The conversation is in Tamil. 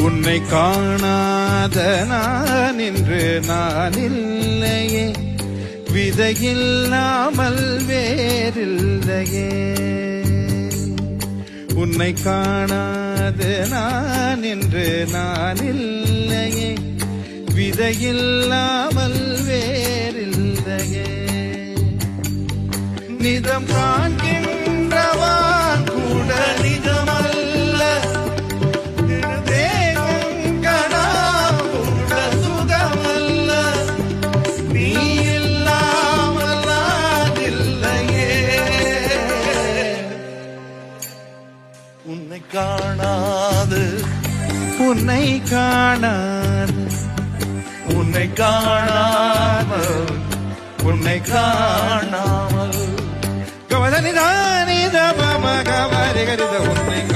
உன்னை காணாத நான் இன்று நான் இல்லையே, விதையில்லாமல் வேறில்லையே. உன்னை காணாத நான் இன்று நான் இல்லையே, விதையில்லாமல் வேறில்லையே. நிதம் காண்கின்றவான் கூட நிஜமல்ல, தேகங்கடா கூட சுகமல்ல. நீ இல்லாமல் நான் இல்லையே. உன்னை காணாது உன்னை காணாது உன்னை காணாமல் உன்னை காணாமல் கவதனிதானித மம கவரிகரித உன்னை